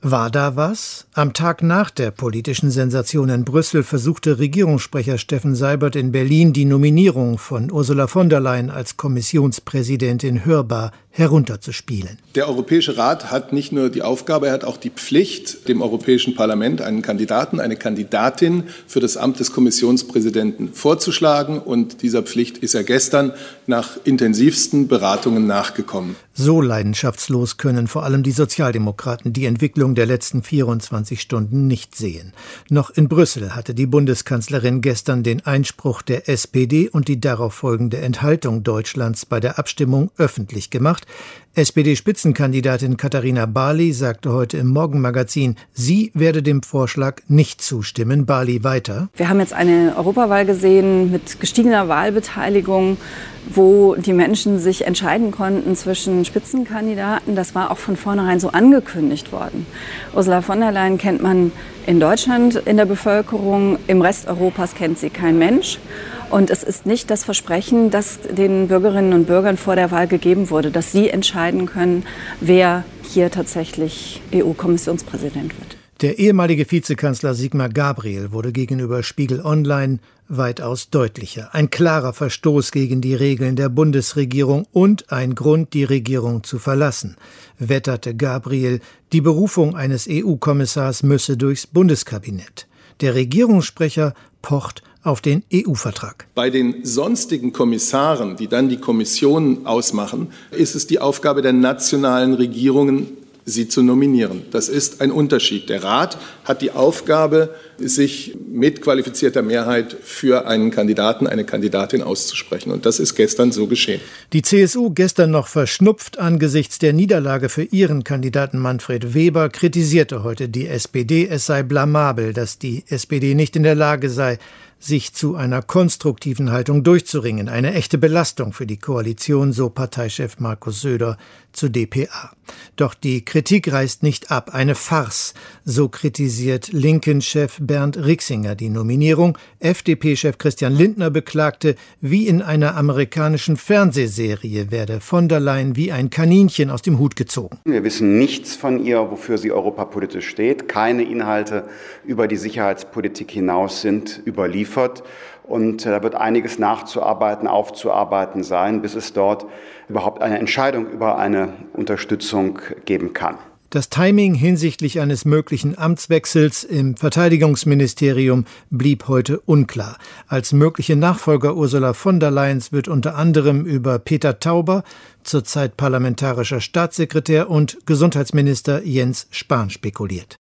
War da was? Am Tag nach der politischen Sensation in Brüssel versuchte Regierungssprecher Steffen Seibert in Berlin, die Nominierung von Ursula von der Leyen als Kommissionspräsidentin hörbar herunterzuspielen. Der Europäische Rat hat nicht nur die Aufgabe, er hat auch die Pflicht, dem Europäischen Parlament einen Kandidaten, eine Kandidatin für das Amt des Kommissionspräsidenten vorzuschlagen. Und dieser Pflicht ist er gestern nach intensivsten Beratungen nachgekommen. So leidenschaftslos können vor allem die Sozialdemokraten die Entwicklung der letzten 24 Stunden nicht sehen. Noch in Brüssel hatte die Bundeskanzlerin gestern den Einspruch der SPD und die darauf folgende Enthaltung Deutschlands bei der Abstimmung öffentlich gemacht. SPD-Spitzenkandidatin Katharina Barley sagte heute im Morgenmagazin, sie werde dem Vorschlag nicht zustimmen. Barley weiter. Wir haben jetzt eine Europawahl gesehen mit gestiegener Wahlbeteiligung, wo die Menschen sich entscheiden konnten zwischen Spitzenkandidaten. Das war auch von vornherein so angekündigt worden. Ursula von der Leyen kennt man in Deutschland in der Bevölkerung, im Rest Europas kennt sie kein Mensch. Und es ist nicht das Versprechen, das den Bürgerinnen und Bürgern vor der Wahl gegeben wurde, dass sie entscheiden können, wer hier tatsächlich EU-Kommissionspräsident wird. Der ehemalige Vizekanzler Sigmar Gabriel wurde gegenüber Spiegel Online weitaus deutlicher. Ein klarer Verstoß gegen die Regeln der Bundesregierung und ein Grund, die Regierung zu verlassen, wetterte Gabriel. Die Berufung eines EU-Kommissars müsse durchs Bundeskabinett. Der Regierungssprecher pocht auf den EU-Vertrag. Bei den sonstigen Kommissaren, die dann die Kommission ausmachen, ist es die Aufgabe der nationalen Regierungen, sie zu nominieren. Das ist ein Unterschied. Der Rat hat die Aufgabe, sich mit qualifizierter Mehrheit für einen Kandidaten, eine Kandidatin auszusprechen. Und das ist gestern so geschehen. Die CSU, gestern noch verschnupft angesichts der Niederlage für ihren Kandidaten Manfred Weber, kritisierte heute die SPD. Es sei blamabel, dass die SPD nicht in der Lage sei, sich zu einer konstruktiven Haltung durchzuringen. Eine echte Belastung für die Koalition, so Parteichef Markus Söder zu dpa. Doch die Kritik reißt nicht ab. Eine Farce, so kritisiert Linken-Chef Bernd Rixinger die Nominierung. FDP-Chef Christian Lindner beklagte, wie in einer amerikanischen Fernsehserie werde von der Leyen wie ein Kaninchen aus dem Hut gezogen. Wir wissen nichts von ihr, wofür sie europapolitisch steht. Keine Inhalte über die Sicherheitspolitik hinaus sind überliefert. Und da wird einiges nachzuarbeiten, aufzuarbeiten sein, bis es dort überhaupt eine Entscheidung über eine Unterstützung geben kann. Das Timing hinsichtlich eines möglichen Amtswechsels im Verteidigungsministerium blieb heute unklar. Als mögliche Nachfolger Ursula von der Leyen wird unter anderem über Peter Tauber, zurzeit parlamentarischer Staatssekretär, und Gesundheitsminister Jens Spahn spekuliert.